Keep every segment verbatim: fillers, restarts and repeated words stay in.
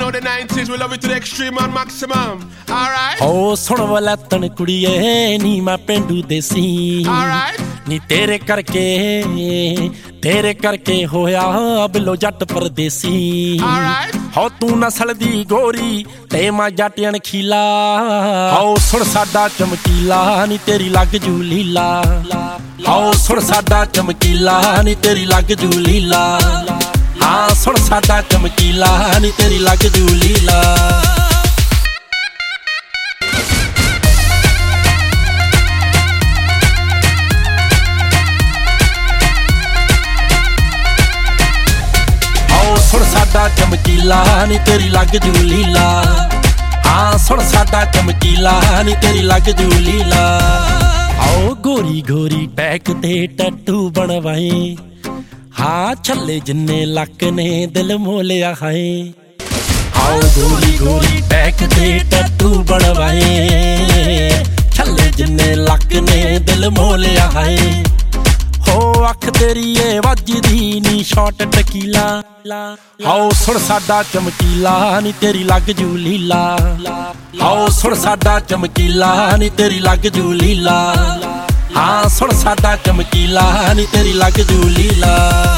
know the nineties, we love it to the extreme and maximum. Alright? Oh, ਸੁਣ ਵਲੈਤਨ ਕੁੜੀਏ ਨੀ ਮੈਂ ਪਿੰਡੂ ਦੇਸੀ Alright? ਨੀ ਤੇਰੇ ਕਰਕੇ ਤੇਰੇ ਕਰਕੇ ਹੋਇਆ ਬਿੱਲੋ ਜੱਟ ਪਰਦੇਸੀ Alright? ਹੋ ਤੂੰ ਨਸਲ ਦੀ ਗੋਰੀ ਤੇ ਮੈਂ ਜੱਟਿਆਂ ਖੀਲਾ ਹੋ ਸੁਣ ਸਾਡਾ ਚਮਕੀਲਾ ਨੀ ਤੇਰੀ ਲੱਗ ਜੂ ਲੀਲਾ ਹੋ ਸੁਣ ਸਾਡਾ ਚਮਕੀਲਾ ਨੀ ਤੇਰੀ ਲੱਗ ਜੂ ਲੀਲਾ ਹਾਂ ਸੁਣ ਸਾਡਾ ਚਮਕੀਲਾ ਨੀ ਤੇਰੀ ਲੱਗ ਜੂ ਲੀਲਾ ਸੁਣ ਸਾਡਾ ਚਮਕੀਲਾ ਨੀ ਤੇਰੀ ਲੱਗ ਜੂ ਲੀਲਾ ਹਾਂ ਸੁਣ ਸਾਡਾ ਚਮਕੀਲਾ ਨੀ ਤੇਰੀ ਲੱਗ ਜੂ ਲੀਲਾ ਆਓ ਗੋਰੀ ਗੋਰੀ ਬੈਕ ਤੇ ਟੈਟੂ ਬਣਵਾਏ ਹਾਂ ਛੱਲੇ ਜਿੰਨੇ ਲੱਕ ਨੇ ਦਿਲ ਮੋਲਿਆ ਹਾਏ ਆਓ ਗੋਰੀ ਗੋਰੀ ਬੈਕ ਤੇ ਟੈਟੂ ਬਣਵਾਏ ਛੱਲੇ ਜਿੰਨੇ ਲੱਕ ਨੇ ਦਿਲ ਮੋਲਿਆ ਹਾਏ ਹੋ ਅੱਖ ਤੇਰੀ ਏ ਵੱਜਦੀ ਨੀ ਸ਼ਾਟ ਟਕੀਲਾ ਆਓ ਸੁਣ ਸਾਡਾ ਚਮਕੀਲਾ ਨੀ ਤੇਰੀ ਲੱਗ ਜੂ ਲੀਲਾ ਆਓ ਸੁਣ ਸਾਡਾ ਚਮਕੀਲਾ ਨੀ ਤੇਰੀ ਲੱਗ ਜੂ ਲੀਲਾ ਹਾਂ ਸੁਣ ਸਾਡਾ ਚਮਕੀਲਾ ਨੀ ਤੇਰੀ ਲੱਗ ਜੂ ਲੀਲਾ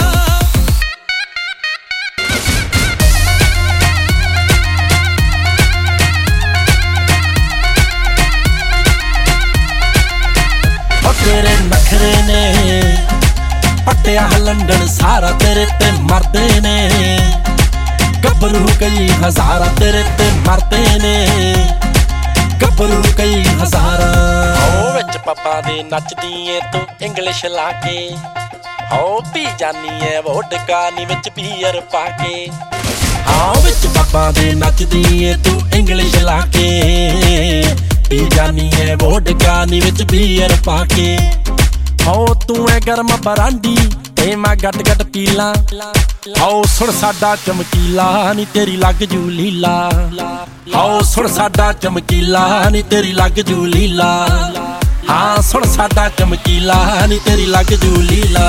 ਤੇਰੇ ਨਖਰੇ ਨੇ ਪੱਟਿਆ ਲੰਡਨ ਸਾਰਾ ਤੇਰੇ ਤੇ ਮਰਦੇ ਨੇ ਗੱਭਰੂ ਕਈ ਹਜ਼ਾਰਾਂ ਤੇਰੇ ਤੇ ਮਰਦੇ ਨੇ ਗੱਭਰੂ ਕਈ ਹਜ਼ਾਰਾਂ ਹੋ ਵਿੱਚ ਪੱਪਾਂ ਦੇ ਨੱਚਦੀ ਏ ਤੂੰ ਇੰਗਲਿਸ਼ ਲਾ ਕੇ ਹੋ ਪੀ ਜਾਨੀ ਏ ਵੋਡਕਾ ਨੀ ਵਿੱਚ ਬੀਅਰ ਪਾ ਕੇ ਹਾਂ ਵਿੱਚ ਪੱਪਾਂ ਦੇ ਨੱਚਦੀ ਏ ਤੂੰ ਇੰਗਲਿਸ਼ ਲਾ ਕੇ ਪੀ ਜਾਨੀ ਏ ਵੋਡਕਾ ਨੀ ਵਿੱਚ ਬੀਅਰ ਪਾ ਕੇ ਹੋ ਤੂੰ ਐ ਗਰਮ ਬਰਾਂਡੀ ਤੇ ਮੈਂ ਗੱਟ ਗੱਟ ਪੀਲਾ ਆਓ ਸੁਣ ਸਾਡਾ ਚਮਕੀਲਾ ਨੀ ਤੇਰੀ ਲੱਗ ਜੂ ਲੀਲਾ ਆਓ ਸੁਣ ਸਾਡਾ ਚਮਕੀਲਾ ਨੀ ਤੇਰੀ ਲੱਗ ਜੂ ਲੀਲਾ ਹਾਂ ਸੁਣ ਸਾਡਾ ਚਮਕੀਲਾ ਨੀ ਤੇਰੀ ਲੱਗ ਜੂ ਲੀਲਾ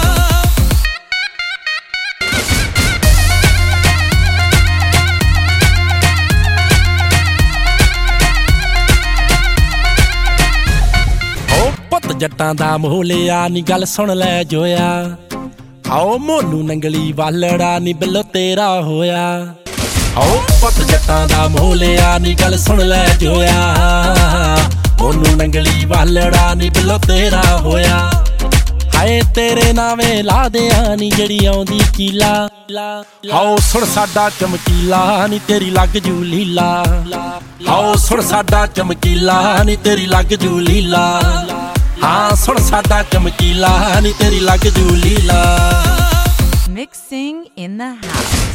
ਜੱਟਾਂ ਦਾ ਮੋਹਲਿਆ ਨੀ ਗੱਲ ਸੁਣ ਲੈ ਜੋਇਆ ਆਓ ਮੋਨੂ ਨੰਗਲੀ ਵਾਲੜਾ ਨੀ ਬਿੱਲੋ ਤੇਰਾ ਹੋਇਆ ਆਓ ਪੁੱਤ ਜੱਟਾਂ ਦਾ ਮੋਹਲਿਆ ਨੀ ਗੱਲ ਸੁਣ ਲੈ ਜੋਇਆ ਮੋਨੂ ਨੰਗਲੀ ਵਾਲੜਾ ਨੀ ਬਿੱਲੋ ਤੇਰਾ ਹੋਇਆ ਹਾਏ ਤੇਰੇ ਨਾਵੇਂ ਲਾ ਦਿਆਂ ਨੀ ਜਿਹੜੀ ਆਉਂਦੀ ਕੀਲਾ ਆਓ ਸੁਣ ਸਾਡਾ ਚਮਕੀਲਾ ਨੀ ਤੇਰੀ ਲੱਗ ਜੂ ਲੀਲਾ ਆਓ ਸੁਣ ਸਾਡਾ ਚਮਕੀਲਾ ਨੀ ਤੇਰੀ ਲੱਗ ਜੂ ਲੀਲਾ ਹਾਂ ਸੁਣ ਸਾਡਾ ਚਮਕੀਲਾ ਨੀ ਤੇਰੀ ਲੱਗ ਜੂ ਲੀਲਾ Mixing in the house.